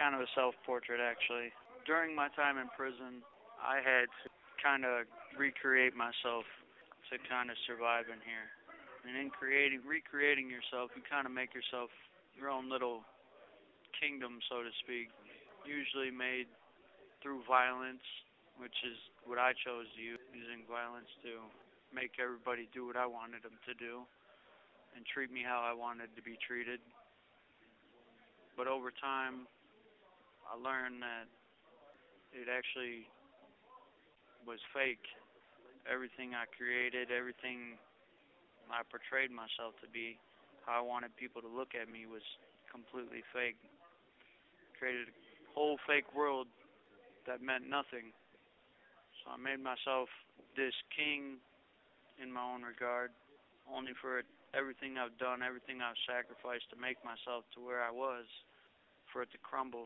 kind of a self-portrait, actually. During my time in prison, I had to kind of recreate myself to kind of survive in here. And in recreating yourself, you kind of make yourself your own little kingdom, so to speak. Usually made through violence, which is what I chose to use, using violence to make everybody do what I wanted them to do and treat me how I wanted to be treated. But over time, I learned that it actually was fake. Everything I created, everything I portrayed myself to be, how I wanted people to look at me was completely fake. Created a whole fake world that meant nothing. So I made myself this king in my own regard, only for everything I've done, everything I've sacrificed to make myself to where I was, for it to crumble.